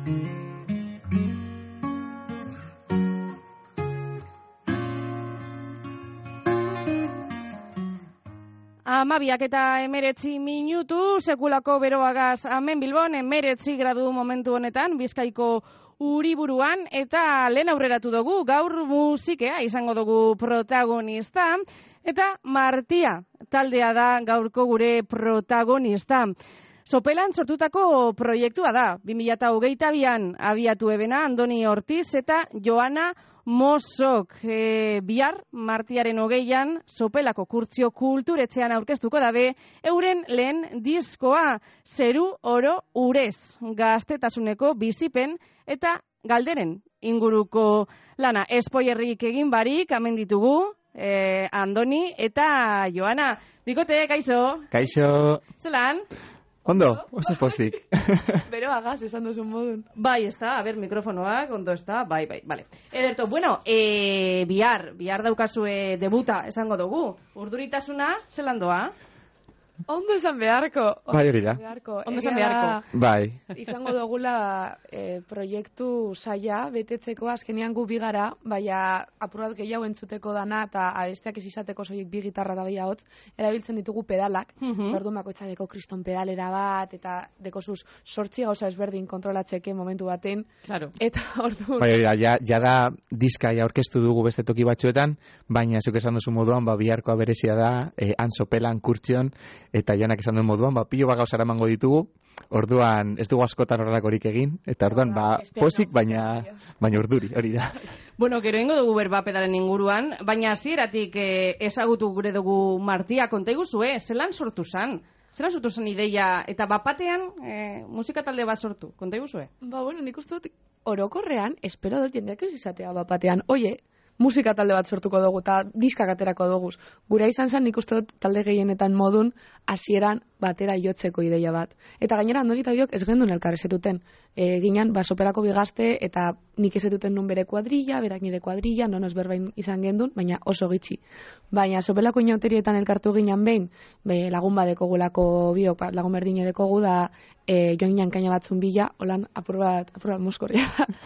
Amabiak eta 19 minutu, sekulako beroagaz hemen Bilbon, 19 gradu momentu honetan, Bizkaiko Uriburuan, eta lehen aurreratu dugu, gaur musikea izango dugu protagonista, eta Martia taldea da gaurko gure protagonista. Sopelan sortutako proiektua da, 2022an abiatu ebena, Andoni Ortiz eta Joana Mosok, bihar martiaren 20an Sopelako Kurtzio Kulturetxean aurkeztuko dabe euren lehen diskoa, Zeru Oro Urez, gaztetasuneko bizipen eta galderen inguruko lana. Espoierrik egin barik, hemen ditugu, Andoni eta Joana. Bikote, kaixo? Kaixo. Zelan? Ondo, oso pozik. Beroagaz, esan duzun modun. Bai, ez da, a ber, mikrofonoak, ondo ez da, bai, vale. Ederto, bueno, bihar daukazue debuta, esango dugu. Urduritasuna, zelan doa? Ondo esan beharko. Bai, hori da. Ondo esan beharko. Bai. Izango dugula proiektu saia, betetzeko azkenean gu bigara, baina apurat gehiago entzuteko dana, eta abesteak ez izateko soilik bi gitarra da bia hotz, erabiltzen ditugu pedalak, orduan bakoitza deko kriston pedalera bat, eta dekozuz 8 gauza ezberdin kontrolatzeke momentu baten. Claro. Eta orduan... Bai, hori da, jada diska aurkeztu dugu beste toki batzuetan, baina zuk esan duzu moduan, biharkoa berezia da, han Sopelan Kurtzion, eta Joanak esan duen moduan, pilo bat gauzara emango ditugu, orduan ez dugu askotan horrelakorik egin, eta orduan, pozik, baina urduri, hori da. Bueno, gero ingo dugu berba pedalen inguruan, baina hasieratik ezagutu gure dugu Martia, konta iguzue, zelan sortu zan? Zelan sortu zen ideia, eta bapatean musika talde bat sortu, konta iguzue? Bueno, nik uste dut orokorrean, espero dut jendeak ez izatea bapatean, oie, musika talde bat sortuko dugu eta diskak aterako dugu. Gure izan zen nik uste dut talde gehienetan modun hasieran batera jotzeko ideia bat. Eta gainera Andoni eta biok ez gendun elkar ezetuten. Ginen Sopelako bigazte eta nik ezetuten nun bere kuadrilla, berak nire kuadrilla, nonoz berbain izan gendun, baina oso gitxi. Baina Sopelako inauterietan elkartu ginen behin, lagun badeko gulako biok, lagun berdine dekogu da joan jankaina batzun bila, holan apur bat moskorria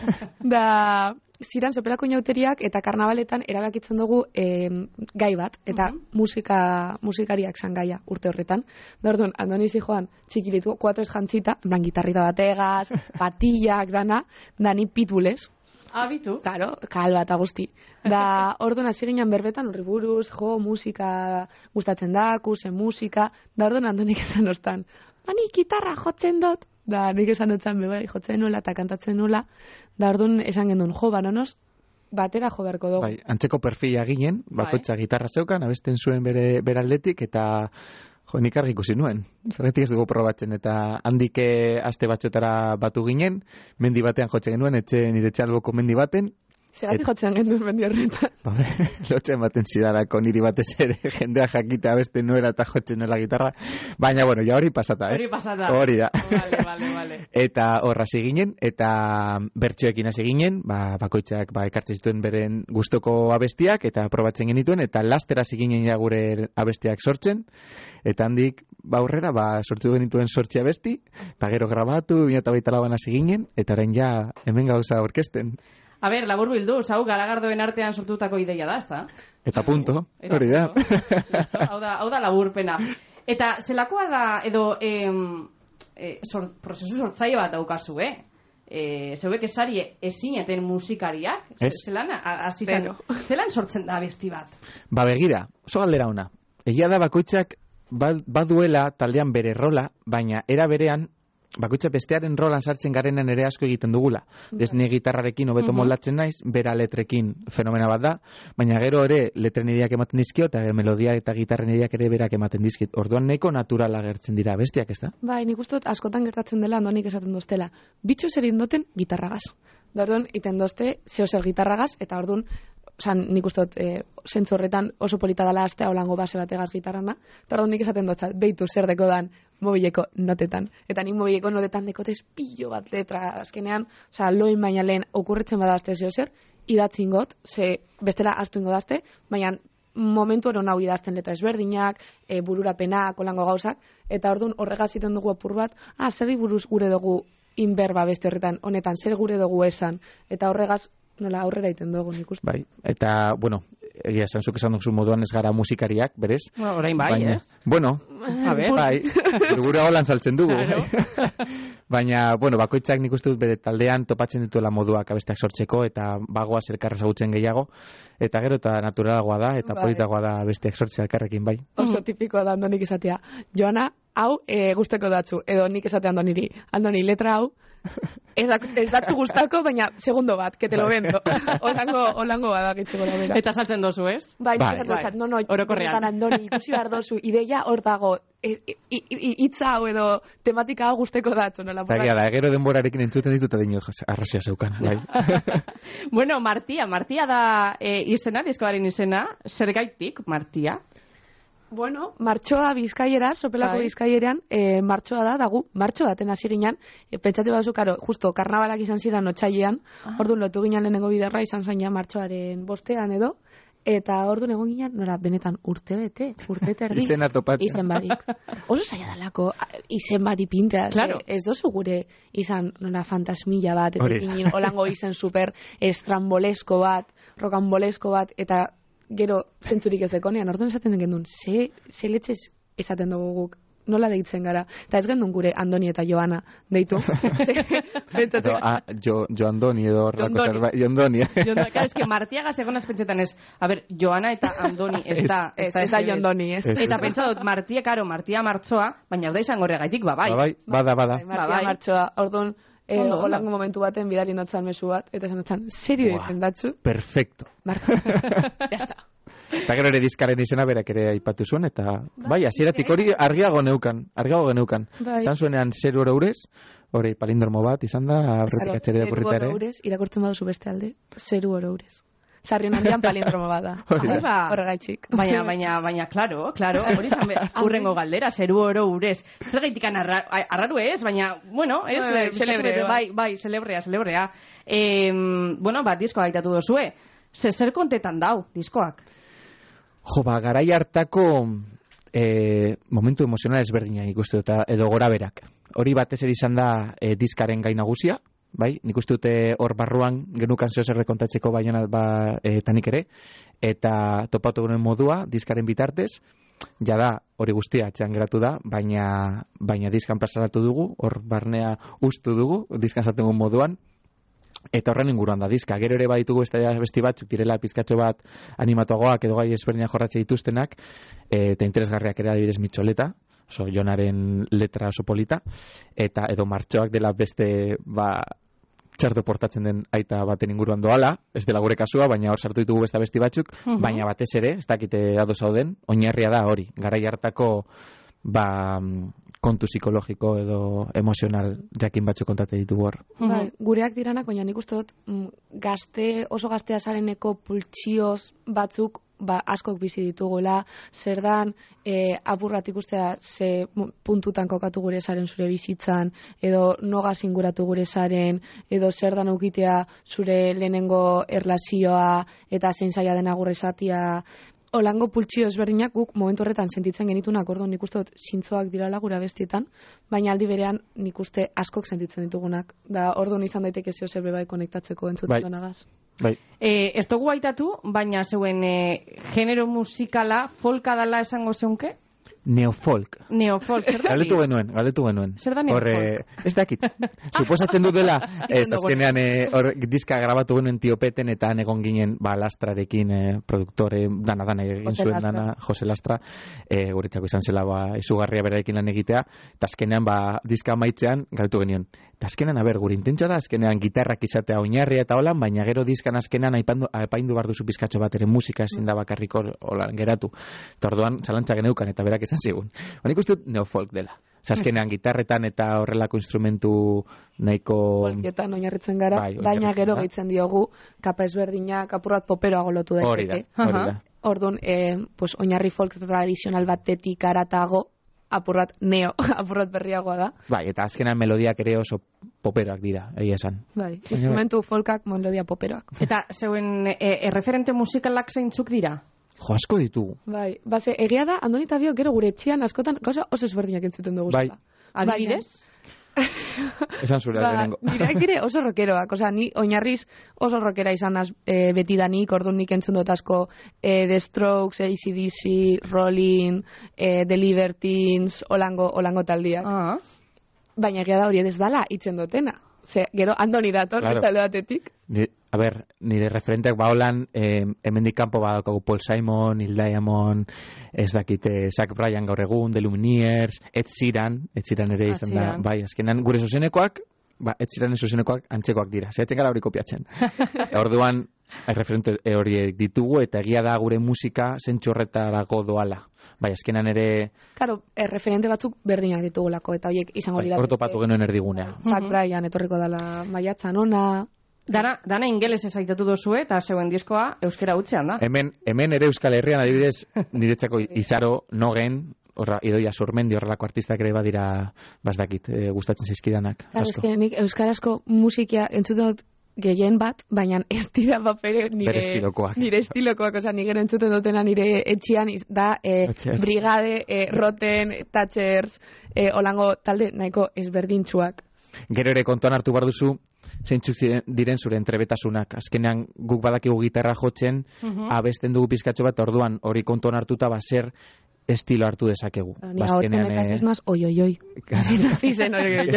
da. Ziran Sopelako inauteriak eta karnabaletan erabakitzen dugu gai bat, eta musikariak zan gaia urte horretan. Orduan, Andoni zijoan txikilitu, 4 jantzita, en plan gitarrita bategaz, patillak dana, dani pitbules. Abitu? Claro, kalba eta guzti. Da, orduan hasi ginen berbetan horri buruz, musika gustatzen da, zen musika, da orduan Andonik esan ostan, nik gitarra jotzen dut, da nik esan dutzen bai, jotzen nula eta kantatzen nula, da orduan esan gendun, nonos, batera jo beharko dugu. Bai, antzeko perfila ginen, bakoitza gitarra zeukan, abesten zuen bere aldetik, eta nik argi ikusi nuen. Zergatik ez dugu probatzen, eta handik aste batxotara batu ginen, mendi batean jotzen genuen, nire txalboko mendi baten. Zergatik jotzen genuen mendi horretan. Lotzen baten zidalako niri batez ere jendea jakita beste nuera eta jotzen nuela gitarra. Baina, bueno, ja hori pasata, Hori pasata. Hori da. Vale. Eta horra hasi ginen, eta bertsoekin hasi ginen, bakoitzak ekartzen zituen beren gustoko abestiak, eta probatzen genituen, eta lastera hasi ginen ja gure abestiak sortzen, eta handik, aurrera, sortu genituen 8 abesti, eta gero grabatu, 2024an hasi ginen, eta orain ja hemen gauza orkesten. A ber, labur bildu, hau garagardoen artean sortutako ideia da, ezta? Eta punto, hori da. Hau da laburpena. Eta zelakoa da, edo prozesu sortzaile bat daukazu, zeuek esari ezineten musikariak? Zelan sortzen da abesti bat? Begira, oso galdera ona. Egia da bakoitzak baduela taldean bere rola, baina era berean bakoitza bestearen rolan sartzen garenan ere asko egiten dugula. Desne gitarrarekin hobeto moldatzen naiz, bera letrekin fenomena bat da, baina gero ere letren ideak ematen dizkio, eta melodia eta gitarren ideak ere berak ematen dizkit. Orduan nahiko naturala gertzen dira bestiak, ez da? Bai, nik uste askotan gertatzen dela, Andonik esaten doztela. Bitxo zer indoten gitarragaz. Da orduan, iten dozte, zeo zer gitarragaz, eta orduan, nik uste dut, zentzu horretan oso polita dela astea holango base bategaz gitarrana, eta orduan nik esaten dotzat, beitu zer deko dan mobileko notetan. Eta nik mobileko notetan dekotez pilo bat letra azkenean, loin baina lehen okurritzen badazte zeo zer, idatzin got, ze bestela astu ingo dazte, baina momentu eron hau idazten letra ezberdinak, bururapenak, holango gauzak, eta orduan horregaz iten dugu apur bat, zerri buruz gure dugu inberba beste horretan, honetan, zer gure dugu esan, eta horregaz, nola aurrera iten dugu, nik uste. Bai, eta, bueno, egia esan zuk esan duzu moduan ez gara musikariak, berez? Bueno, orain bai, baina, ez? Bueno, A ver. bai, gure holan saltzen dugu. Claro. Baina, bueno, bakoitzak nik uste dut bere taldean topatzen dituela moduak abesteak sortzeko, eta bagoaz elkarra ezagutzen gehiago, eta gero eta naturalagoa da, eta Bai. politagoa da abesteak sortzea elkarrekin, bai. Oso tipikoa da Andonik izatea. Joana, hau gusteko datzu, edo nik esate Andoniri. Andoni, letra hau, ez datzu gustako, baina segundo bat, que te lo vendo. Olango bada gitxeko da bera. Eta saltzen dozu, ez? Bai, Bai. nik esate dut, no, Orokorrean. benetan, Andoni, ikusi behar dozu, ideia hor dago, hitza hau edo tematika hau gusteko datzu, nola. Eta egia da, gero denborarekin entzuten ditut eta dino arrazia zeukan, bai. Bueno, Martia da izena, diskoaren izena, zergaitik, Martia? Bueno, martxoa bizkaiera, sopelako Bai. bizkaieran, martxoa da gu, martxo baten hasi ginen, pentsatu baduzu, karo, justo, karnabalak izan ziren otsailean, orduan lotu ginen lehenengo biderra izan zain ja martxoaren bostean edo, eta orduan egon ginen, nora, benetan urte erdi, Izena topatzen. izen barik. Oso zaila dalako, izen bat ipintea, Claro. ez dozu gure izan, nora, fantasmilla bat, eta Hori. ipinin, olango izen super estrambolesko bat, rokanbolesko bat, eta gero zentzurik ez dekonean, orduan esaten den gendun, ze letxez esaten dugu guk, nola deitzen gara. Eta ez gendun gure Andoni eta Joana deitu. Pentsatu. Jo Andoni edo horrelako Jondoni. zerbait. Jondoni. Claro, es que Martiaga segonaz pentsetan ez, a ver, Joana eta Andoni ez da. Ez da Jondoni, ez. Ez. Eta pentsa dut, Martia, karo, Martia martxoa, baina ez da izango horregaitik, bai. Bai, bada. Martia Bai. martxoa, orduan, Ondo. holango momentu baten bidali notzan mezu bat, eta esan notzan, serio Buah. ditzen datzu? Perfecto. Martia. Ya está. Eta gero ere diskaren izena berak ere aipatu zuen, eta bai, hasieratik hori argiago geneukan. Bai. Zan zuenean 0 euro urez, hori palindromo bat izan da, aurretik atzere irakurrita ere. Eurez, irakurtzen baduzu beste alde, 0 euro eurez. Sarrion handian palindromo bat da. Hori da. Ahí ba. Horregaitxik. Baina, claro, hori izan urrengo galdera, 0 euro urez. Zer gaitikan arraru ez, baina, bueno, ez, Bai, xelebre, bai, celebrea. Bueno, diskoa gaitatu dozue. Zer kontetan dau, diskoak? Jo, garai hartako momentu emozional ezberdina ikustu eta edo gora berak. Hori batez ere izan da diskaren gai nagusia, bai? Nik uste dute hor barruan genukan zeo zer kontatzeko baionat tanik ere, eta topatu gure modua diskaren bitartez, jada hori guztia atxean geratu da, baina diskan pasaratu dugu, hor barnea ustu dugu, diskan zaten moduan, eta horren inguruan da diska. Gero ere baditugu besti batzuk direla pizkatxo bat animatuagoak edo gai ezberdinak jorratzea dituztenak, eta interesgarriak ere adibidez Mitxoleta, oso Jonaren letra oso polita, eta edo Martxoak dela beste txarto portatzen den aita baten inguruan doala, ez dela gure kasua, baina hor sartu ditugu besti batzuk, baina batez ere, ez dakite ados zauden, oinarria da hori, garai hartako kontu psikologiko edo emozional jakin batzuk kontate ditugu hor. Bai, gureak diranak, baina nik uste dut oso gaztea zareneko pultsioz batzuk askok bizi ditugula, zer dan apurrat ikustea ze puntutan kokatu gure zaren zure bizitzan, edo nogaz inguratu gure zaren, edo zer dan eukitea zure lehenengo erlazioa, eta zein zaila den agur esatia. Olango pultsio ezberdinak guk momentu horretan sentitzen genitunak, orduan nik uste dut zintzoak dirala gure abestietan, baina aldi berean nik uste askok sentitzen ditugunak. Da orduan izan daiteke zeo zer bai konektatzeko entzuten donagaz. Bai. Ez dugu aitatu, baina zeuen genero musikala folka dala esango zeunke? Neofolk. Neofolk, zer da? Galetu genuen. Zer da neofolk? Ez dakit. Suposatzen dut dela, ez azkenean hor diska grabatu genuen Tiopeten eta han egon ginen Lastrarekin produktore, dana egin zuen dana, Jose Lastra, guretzako izan zela izugarria berarekin lan egitea, eta azkenean diska amaitzean galetu genion. Eta azkenean, gure intentzioa da, azkenean gitarrak izatea oinarria eta holan, baina gero diskan azkenean apaindu behar duzu pizkatxo bat ere musika ezin da bakarriko holan geratu. Eta orduan, zalantza geneukan eta berak esan zigun. Nik uste dut neofolk dela. Azkenean gitarretan eta horrelako instrumentu nahiko... Folketan oinarritzen gara, baina gero gehitzen diogu, kapa ezberdinak, apurrat poperoago lotu daiteke. Hori da. Orduan, oinarri folk tradizional batetik aratago, apurrat berriagoa da. Bai, eta azkenan melodiak ere oso poperoak dira, egia esan. Bai, instrumentu folkak melodia poperoak. Eta zeuen erreferente musikalak zeintzuk dira? Jo, asko ditugu. Bai, egia da, Andoni eta Bio gero gure etxean askotan gauza oso ezberdinak entzuten dugu. Bai. Adibidez? Esan zure lehenengo. Nireak dire oso rockeroak, osea, ni oinarriz oso rockera izan naz beti danik, orduan nik entzun dut asko The Strokes, AC/DC, Rolling, The Libertines, olango taldiak. Baina egia da hori ez dala itzen dutena. Ze, gero Andoni dator, Claro. beste alde batetik. Nire referenteak holan, hemendik kanpo badaukagu Paul Simon, Neil Diamond, ez dakite, Zach Bryan gaur egun, The Lumineers, Ed Sheeran ere izan da, bai, azkenan gure zuzenekoak, Ed Sheeranen zuzenekoak antzekoak dira, zehatzen gara hori kopiatzen. Orduan, referente horiek ditugu, eta egia da gure musika zentsu horretarako doala. Bai, azkenan ere... Claro, referente batzuk berdinak ditugulako, eta horiek izango bai, dira. Hortopatu genuen erdigunea. Zach Bryan etorriko dela maiatzan ona. Dana ingeles ezaitatu dozue, eta zeuen diskoa euskera utzean da. Hemen ere Euskal Herrian, adibidez, niretzako Izaro, Nogen, Idoia Surmendi, horrelako artistak ere badira, bazdakit, gustatzen zizkidanak. Claro, nik euskarazko musikia entzuten dut gehien bat, baina ez dira bapere nire estilokoak, oza, nire entzuten dutena nire etxian da Brigade, Roten, Thatchers, olango talde nahiko ezberdintsuak. Gero ere kontuan hartu behar duzu, zeintzuk diren zure entrebetasunak. Azkenean guk badakigu gitarra jotzen, abesten dugu pizkatxo bat, orduan hori kontuan hartuta zer estilo hartu dezakegu. Ni hautzen eta ez naz, oi. Zasi zen, oi.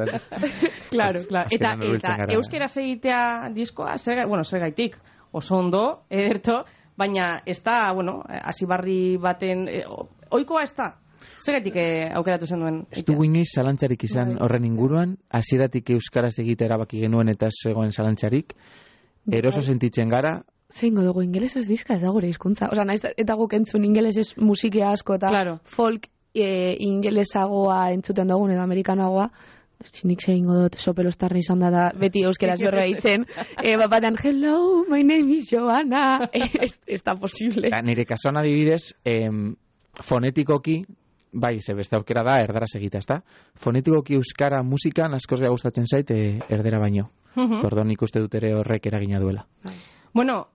Claro. Eta euskera egitea diskoa, zer gaitik, oso ondo, ederto, baina ez da, hasibarri baten, oikoa ez da. Zergatik aukeratu zen duen? Ez dugu inoiz zalantzarik izan horren inguruan, hasieratik euskaraz egitea erabaki genuen eta zegoen zalantzarik, eroso sentitzen gara. Zeingo dugu, ingelesez diska ez da gure hizkuntza. Osa, naiz eta guk entzun ingelesez musikia asko eta folk ingelesagoa entzuten dugun edo amerikanoagoa, nik zeingo dut sopelostarra izan da beti euskeraz berra itzen, batean, hello, my name is Joanna, ez da posible. Nire kasuan adibidez, fonetikoki, bai, ze beste aukera da, erdaraz egitea, ezta? Fonetikoki euskara musikan askoz gehiago gustatzen zait erdera baino. Tordon nik uste dut ere horrek eragina duela. Bueno,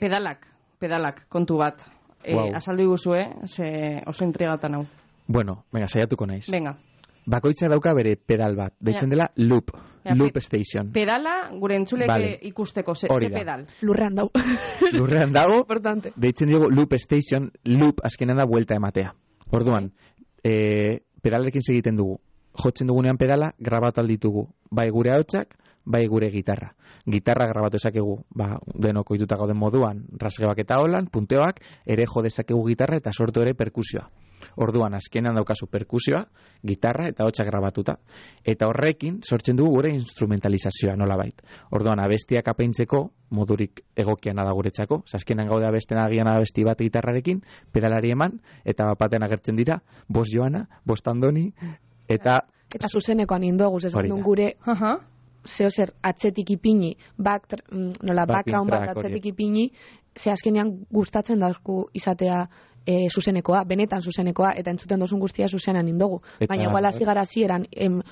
pedalak, kontu bat. Azaldu iguzue, ze oso intrigatan hau. Bueno, venga, saiatuko naiz. Venga. Bakoitza dauka bere pedal bat, deitzen dela loop station. Pedala, gure entzulek ikusteko, ze pedal? Lurrean dago. Lurrean dago, importante. Deitzen dugu loop station, loop azkenean da buelta ematea. Orduan, pedalekin segiten dugu. Jotzen dugunean pedala, grabatu alditugu. Bai gure ahotsak, bai gure gitarra. Gitarra grabatu esakegu, denok ohituta gauden moduan, rasgebak eta holan, punteoak, ere jo dezakegu gitarra eta sortu ere perkusioa. Orduan, azkenean daukazu perkusioa, gitarra eta ahotsak grabatuta. Eta horrekin, sortzen dugu gure instrumentalizazioa, nolabait. Orduan, abestiak apaintzeko, modurik egokiana da guretzako. Azkenean gaude abesten agian abesti bat gitarrarekin, pedalari eman, eta bapaten agertzen dira, bost Joana, bost Andoni, eta zuzenekoan indoguz, ez dut gure zehozer atzetik ipini, background bat atzetik ipini, ze azkenean gustatzen dauzku izatea zuzenekoa, benetan zuzenekoa, eta entzuten dozun guztia zuzenan indogu. Baina igual hasi gara zieran,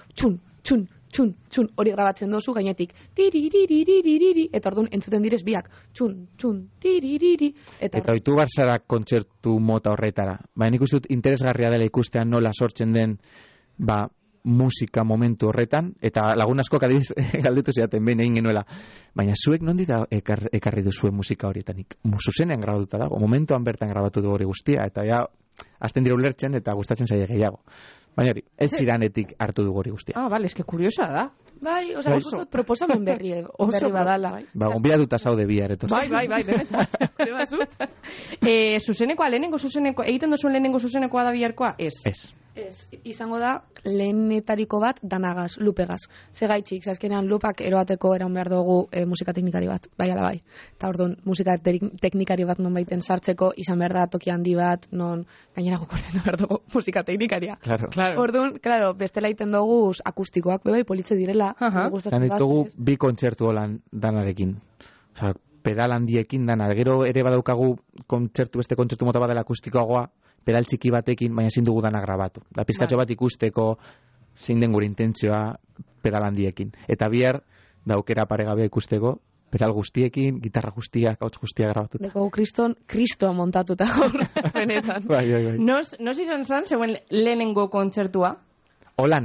txun, hori grabatzen dozu, gainetik, tiririririririri, eta orduan entzuten direz biak, txun, tiririri. Eta oitu barzara kontzertu mota horretara. Baina nik uste dut interesgarria dela ikustean nola sortzen den, musika momentu horretan, eta lagun asko kadiz galdetu zidaten behin egin genuela. Baina zuek nondik ekarri duzuen musika horietan? Zuzenean grabatuta dago, momentuan bertan grabatu du hori guztia, eta ja, azten dira ulertzen eta gustatzen zaie gehiago. Baina hori, ez ziranetik hartu du hori guztia. Bale, eske kuriosa da. Bai, oso proposamen berri badala. Gonbidatuta zaude bihar, etos. Bai, benetan. Zuzenekoa, egiten duzuen lehenengo zuzenekoa da biharkoa? Ez, izango da lehenetariko bat danagaz, lupegaz. Zegaitxik, azkenean lupak eroateko eran behar dugu musika teknikari bat, bai ala bai. Eta orduan, musika teknikari bat non baiten sartzeko, izan behar da toki handi bat, non gainera gukorten behar dugu musika teknikaria. Claro. Orduan, bestela iten dugu akustikoak, bai, politze direla. Zan ditugu bi kontzertu holan danarekin. Osa, pedal handiekin dana. Gero ere badaukagu beste kontzertu mota bat dela akustikoagoa, pedal txiki batekin, baina ezin dugu dana grabatu. Da pizkatxo bat ikusteko zein den gure intentzioa pedal handiekin. Eta bihar daukera paregabea ikusteko pedal guztiekin, gitarra guztiak, hauts guztiak grabatuta. Deko kristoa montatuta benetan. Bai. Nos izan zan, zeuen lehenengo kontzertua? Holan.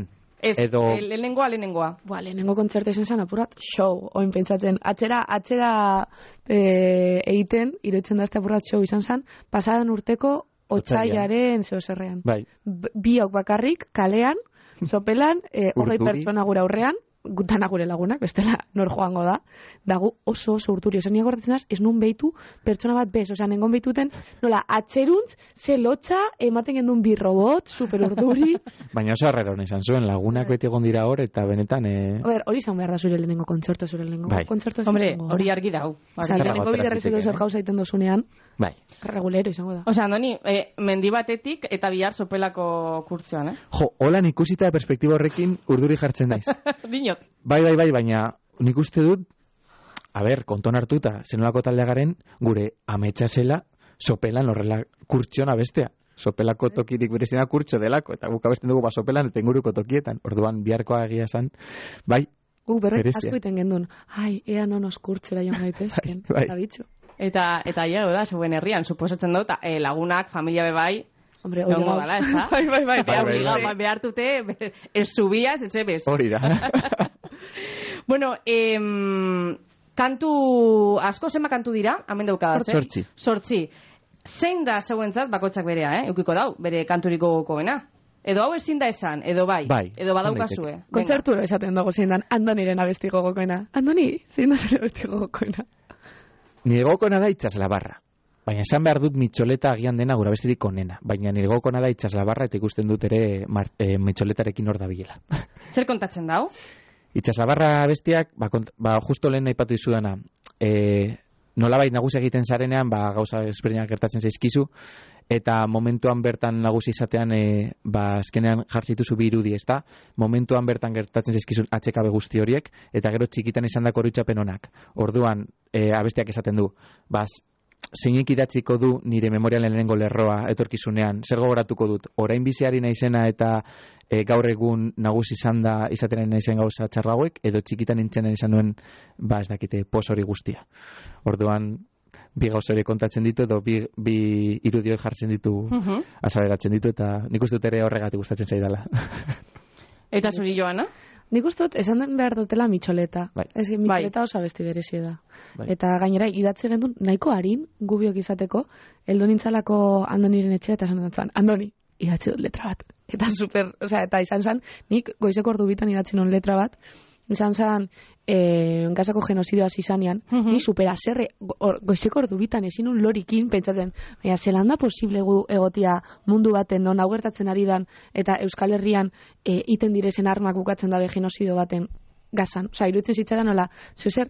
Ez, edo... lehenengoa. Lehenengo kontzertu izan zen apurat show, oin pentsatzen. Atzera egiten, iruditzen da apurat show izan zen, pasadan urteko otsailaren zehozerrean. Bai. Biok bakarrik, kalean, sopelan, 20 pertsona gure aurrean, dana gure lagunak, bestela nor joango da, dago oso urturi. Osa, niak gortatzen ez nun behitu pertsona bat bez. Osa, nengon behituten, nola, atzeruntz, ze lotza, ematen gendun bi robot, super urduri. Baina oso arrera hona izan zuen, lagunak beti egon dira hor, eta benetan... Hori izan behar da zure lehenengo kontzertu, kontzertu. Hombre, hori argi dau. Osa, lehenengo bigarrez edo zer gauza iten dozunean, regulero izango da. Osa, Andoni, mendi batetik eta bihar sopelako kurtzoan, Jo, holan ikusita perspektiba horrekin urduri jartzen naiz. Dinot. Bai, baina nik uste dut, konton hartuta, zenolako taldea garen, gure ametsa zela, sopelan horrela kurtzion abestea. Sopelako tokirik berezina kurtzo delako, eta guk abesten dugu sopelan eta inguruko tokietan. Orduan, biharkoa egia esan, bai, berrek asko iten gendun, ea nonos kurtzera joan gaitezken, eta bitxo. Eta da, zeuen herrian, suposatzen dut, lagunak, familia bebai, hombre, hori gala, ez da? Bai. Behartute, ez subiaz, ez ebez. Hori da. Bueno, kantu, asko zema kantu dira, hemen daukadaz, Sortzi. Zein da zeuentzat bakoitzak berea, eukiko dau, bere kanturiko gokoena? Edo hau ezin da esan, edo bai, edo badaukazue. Kontzertura esaten dago zein dan, Andoniren abesti gogokoena. Andoni, zein da zure abesti gogokoena? Nire gogokoena da Itxaslabarra. Baina esan behar dut mitxoleta agian dena gura bestirik onena. Baina nire gogokoena da Itxaslabarra eta ikusten dut ere mitxoletarekin hor da bilela. Zer kontatzen dau? Itxaslabarra bestiak, justo lehen aipatu izudana, nolabait nagusi egiten zarenean, gauza ezberdinak gertatzen zaizkizu, eta momentuan bertan nagusi izatean, azkenean jartzituzu bi irudi, ezta? Momentuan bertan gertatzen zaizkizu atxekabe guzti horiek, eta gero txikitan izan dako horutxapen honak. Orduan, abestiak esaten du, zeinek idatziko du nire memorialen lehenengo lerroa etorkizunean, zer gogoratuko dut, orain biziari naizena eta gaur egun nagusi izan da izaten naizen gauza txarrauek, edo txikitan nintzen izan nuen, ez dakite, pos hori guztia. Orduan, bi gauza hori kontatzen ditu, edo bi irudioi jartzen ditu, azaleratzen ditu, eta nik uste dut ere horregatik gustatzen zaidala. Eta zuri, Joana? Nik uste dut, esan behar dutela mitxoleta. Mitxoleta oso abesti berezi da. Eta gainera, idatzi gendun, nahiko harin, gubiok izateko, heldu nintzalako Andoniren etxea, eta esan dut, Andoni, idatzi dut letra bat. Eta eta izan zen, nik goizeko ordu bitan idatzi non letra bat, izan zen, gasako genozidioa zizanean, ni supera zerre, goizeko ordu bitan ezin un lorikin, pentsatzen, baina zelan da posible gu egotia mundu baten non augertatzen ari dan, eta Euskal Herrian iten direzen armak bukatzen dabe genozidio baten gazan. Osa, iruditzen zitzaren nola, zeuser,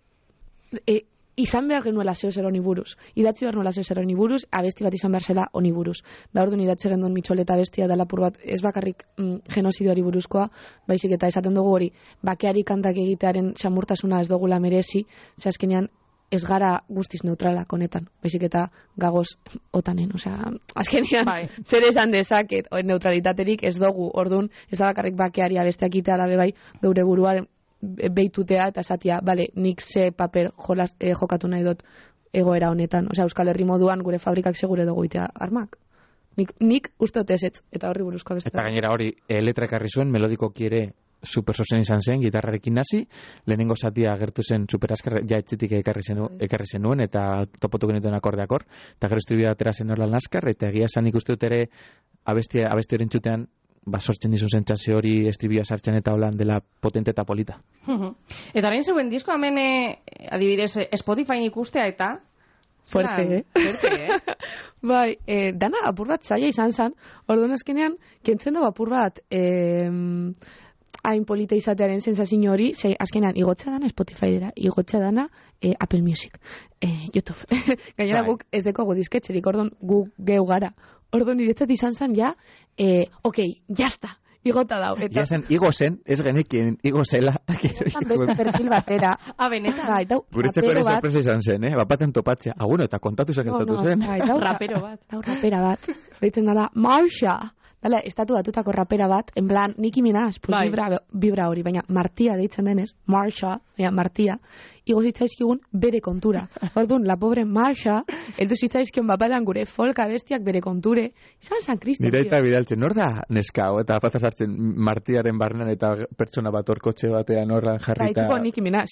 izan behar genuela zeuser honi buruz. Idatzi behar nuela zeuser honi buruz, abesti bat izan behar zela honi buruz. Da orduan idatzi gendun mitxoleta abestia da lapur bat, ez bakarrik genozidioari buruzkoa, baizik eta esaten dugu hori, bakeari kantak egitearen xamurtasuna ez dugula merezi, ze azkenean ez gara guztiz neutralak honetan, baizik eta gagoz otanen, osea, azkenean zer esan dezaket, neutralitaterik ez dugu, orduan, ez da bakarrik bakeari abesteak itea da bebai, geure buruaren behitutea eta esatia, nik ze paper jokatu nahi dut egoera honetan. Osea, Euskal Herri moduan gure fabrikak segure dugu itea armak. Nik uste dut ezetz, eta horri buruzko abestea. Eta gainera hori, letra ekarri zuen, melodikoki ere super sozen izan zen, gitarrarekin hasi, lehenengo zatia agertu zen super askar, ja etxetik ekarri zenuen, eta topotu genituen akorde-akor, eta gero estribia atera zen horlan askar, eta egia esan ikuste dut ere abesti hori entzutean, sortzen dizu zentzazio hori estribia sartzen eta holan dela potente eta polita. Eta orain zeuen disko hemen adibidez Spotify ikustea eta fuerte, Bai, dana apur bat zaila izan zen, orduan azkenean kentzen da apur bat hain polita izatearen sensazio hori, azkenean igotza dana Spotify-era, igotza dana Apple Music, YouTube. Gainera guk ez dekogu disketxerik, orduan guk geu gara. Orduan niretzat izan zen ja, jazta, igota dau. Ja zen, igo zen, ez genekien, igo zela. Beste perfil batera. Benetan. Guretzeko ere sorpresa izan zen, bapaten topatzea. Bueno, eta kontatu zen. Rapero bat. Deitzen dala, Marsha. Dala, estatu batutako rapera bat, en plan, Nicki Minaj, vibra hori, baina Martia deitzen denez, Marsha, Martia, igo zitzaizkigun bere kontura. Orduan, la pobre Marsha, heldu zitzaizkion bapadan gure folk abestiak bere konture, izan San Kristo. Nire eta bidaltzen, nor da neska, eta pataz hartzen Martiaren barnean eta pertsona bat orkotxe batean horran jarrita. Tipo Nicki Minaj.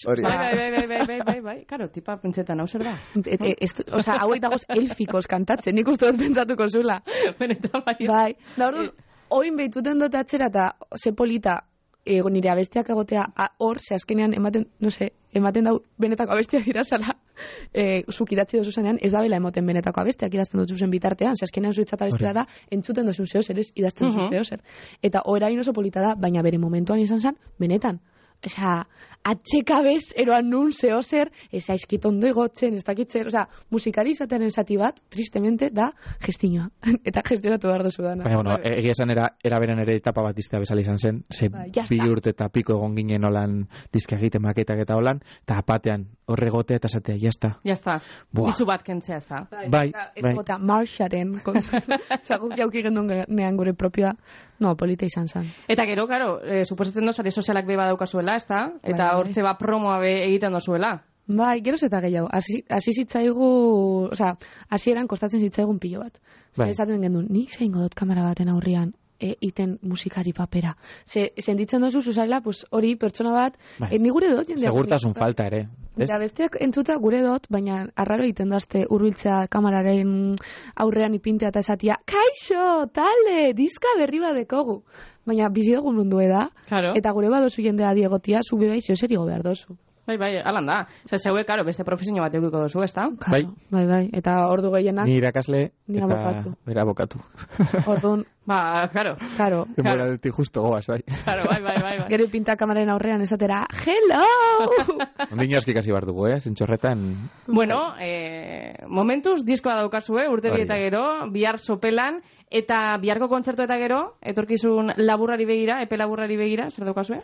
Bai, karo, tipa pentsetan hau zer da. Osa, hauek dagoz elfikos kantatzen, nik uste dut pentsatuko zula. Benetan Bai, da orduan, oin behituten dut atzera eta ze polita nire abestiak egotea hor, ze azkenean ematen dau benetako abestiak irazala, zuk idatzi dozu zanean, ez da bela emoten benetako abestiak idazten dut zuzen bitartean, ze azkenean zuitzat abestia da, entzuten dozu zehozer, ez idazten dozu zehozer. Eta orain oso polita da, baina bere momentuan izan zen, benetan. Osea, atxekabez eroan nun zehozer, ez aizkitondo igotzen, ez dakitzer, osea, musikari izatearen zati bat, tristemente, da gestinoa. Eta gestionatu behar dozu dana. Baina, bueno, egia esan eraberen ere etapa bat iztea bezala izan zen, ze bi urte eta piko egon ginen holan dizka egiten maketak eta holan, eta apatean horregotea eta esatea, jazta. Jazta, bizu bat kentzea ez da. Bai. Ez gota, Marsharen, zaguk jauki gendun nean gure propioa, no, polita izan zen. Eta gero, karo, suposatzen doz, sare sozialak be badaukazuela, ez da? Eta hortze ba promoa be egiten dozuela. Bai, geroz eta gehiago. Hasi zitzaigu, osea, hasieran kostatzen zitzaigun pilo bat. Zer esaten gendun, nik zaingo dut kamera baten aurrian, iten musikari papera. Senditzen dozu zuzaila, pues hori pertsona bat, ni gure dut jendea. Segurtasun falta ere. Eta besteak entzuta gure dut, baina arraro egiten dazte hurbiltzea kameraren aurrean ipintea eta esatia, kaixo, talde, diska berri bat dekogu. Baina bizi dugun mundu da, eta gure badozu jendea diegotia, zu bebai zeoserigo behar dozu. Bai, alan da. Zeue, karo, beste profesionio bat eukiko dozu, ez da? Bai. Eta ordu gehienak... Ni irakasle eta bera abokatu. Orduan... Ba, karo. Demoralti justo goaz, bai. Karo, bai. Gero pinta kameraren aurrean esatera, hello! Ondino aski kasi bar dugu, zentxorretan... Bueno, momentuz diskoa daukazue, urte bi eta gero, bihar sopelan, eta biharko kontzertu eta gero, etorkizun laburrari begira, epe laburrari begira, zer daukazue?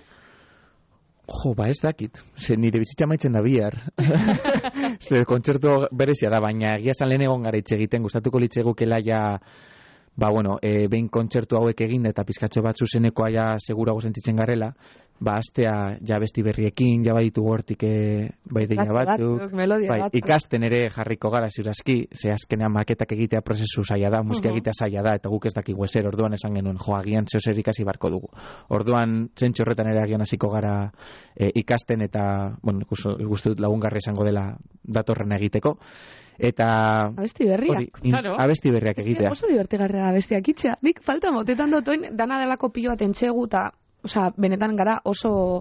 Jo, ez dakit. Nire bizitza maitzen da bihar. Kontzertu berezia da, baina egia esan lehen egon gara hitz egiten, gustatuko litzegukela ja, behin kontzertu hauek egin eta pizkatxo bat zuzenekoa ja segurago sentitzen garela, astea ja besti berriekin, ja baditu gortik deia batzuk, ikasten ere jarriko gara ziurazki, ze azkenean maketak egitea prozesu zaila da, musika egitea zaila da, eta guk ez dakigu ezer, orduan esan genuen, agian zeozer ikasi barko dugu. Orduan, zentxo horretan ere agian hasiko gara ikasten, eta, guzti dut lagungarri izango dela datorren egiteko. Eta abesti berriak. Abesti berriak egitea. Oso divertigarria abestiak itxea. Nik falta motetan dotoin dana delako pilo bat entxegu eta, benetan gara oso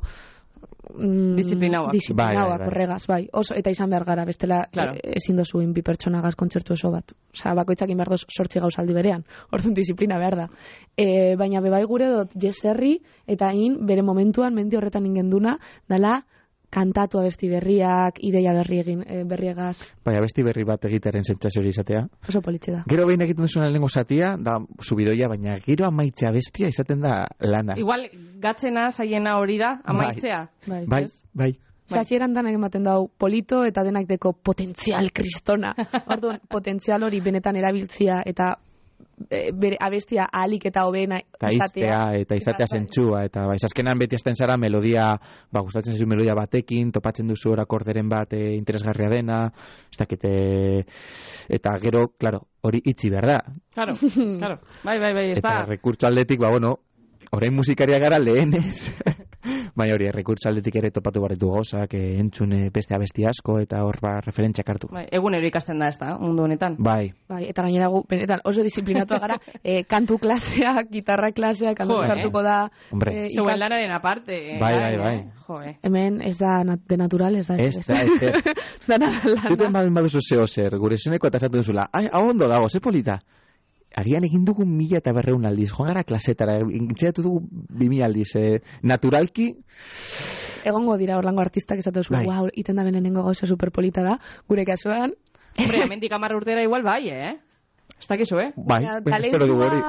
disiplinauak horregaz, bai. Oso, eta izan behar gara, bestela ezin dozuin bi pertsonagaz kontzertu oso bat. Bakoitzakin behar doz 8 gauzaldi berean. Orduan disiplina behar da. Baina bebai gure dut jeserri eta bere momentuan menti horretan ingenduna dala kantatu abesti berriak, ideia berriegaz. Bai, abesti berri bat egitearen sentsazio hori izatea. Oso politxe da. Gero behin egiten duzuna lehengo zatia, da subidoia, baina gero amaitzea bestia izaten da lana. Igual, gatzena, saiena hori da, amaitzea. Bai. Hasieran danak ematen dau polito eta denak deko potentzial kristona. Orduan, potentzial hori benetan erabiltzia eta bere abestia ahalik eta hobeena izatea. Eta izatea zentzua. Eta azkenan beti azten zara melodia, gustatzen zaizu melodia batekin, topatzen duzu orakorderen bat interesgarria dena, ez dakite, eta gero, hori itxi behar da. Claro. Bai, ez da. Eta rekurtso aldetik, orain musikaria gara lehenez. Baina hori, rekurtso aldetik ere topatu barritu gozak, entzune beste abesti asko, eta hor referentziak hartu. Egunero ikasten da, ez da, mundu honetan. Bai, eta gainera benetan oso disiplinatu gara, kantu klaseak, gitarra klaseak, kantu hartuko da. Zeuen lanaren aparte. Bai. Hemen ez da de natural, ez da. Ez da lana. Zuten baduzu zehozer, gure zoneko eta esatu duzula, hau ondo dago, ze polita. Agian egin dugu 1.200 aldiz, joan gara klasetara, intxeatu dugu 2.000 aldiz, naturalki... Egongo dira orlango artistak esatu zuen, wow, iten da benenengo gauza superpolita da, gure kasuan... Hombre, amendik 10 urtera igual bai, Ez dakizu, Bai, espero dugu hori.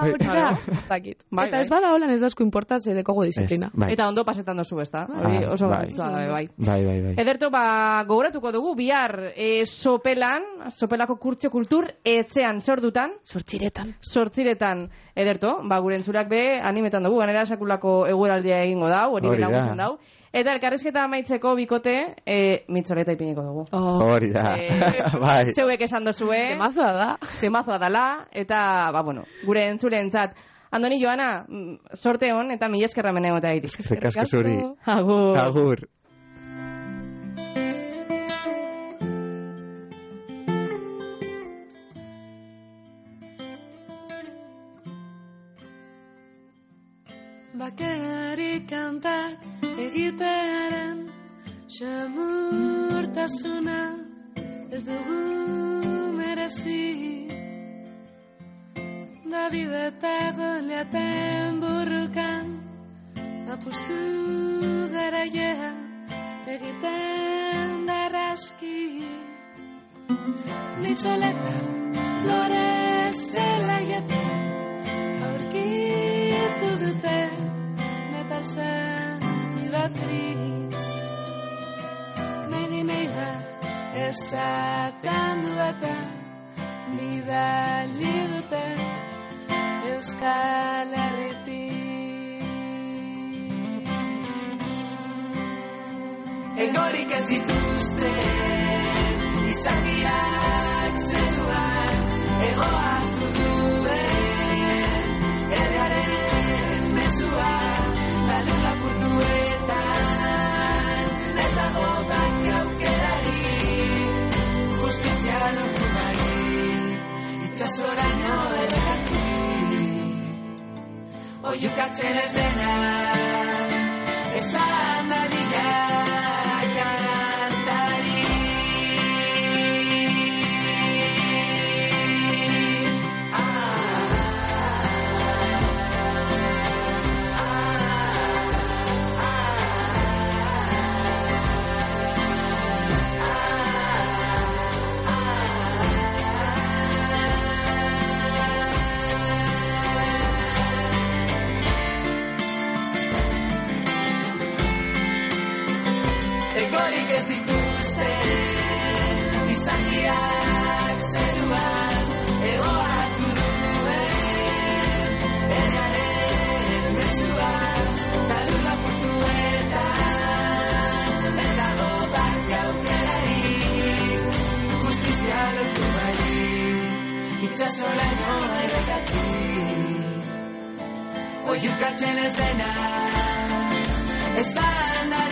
Eta ez bada holan ez dauzko importaz dekogu disiplina. Eta ondo pasetan dozu, ez da? Oso bai. Ederto, gogoratuko dugu, bihar sopelako kurtso kultur etzean, zordutan? Zortziretan. Ederto, gure entzurak be animetan dugu, ganera sakulako eguraldia egingo dau, hori belaguntzen dau. Eta elkarrizketa amaitzeko bikote, Mitxoleta ipiniko dugu. Hori da. Bai. Zeuek esan dozue. Temazoa da. Temazoa dala, eta, gure entzuleentzat. Andoni Joana, sorte hon, eta mila eskerra meneo eta egitiz. Eskerrik asko zuri. Agur. Agur. Bakarrik kantak egitearen xamurtasuna ez dugu merezi. David eta Goliaten burrukan apustu garaia egiten darraski. Mitxoleta lore zelaietan aurkitu dute metal zati bat gris. Nahi bat esaten duetan bidali dute Euskal Herritik. Egorik ez dituzte izakiak zeruan egoaztu duen errearen mezua talun lapurtuetan ez dago bank aukerari justizia lortu nahi itxasoraino errekatu oiukatzen ez dena esan dadila kantari. Egorik ez dituzte izakiak zeruan egoaztu duen errearen mezua talun lapurtuetan ez dago bank aukerari justizia lortu nahi itxasoraino errekatu oiukatzen ez dena esan da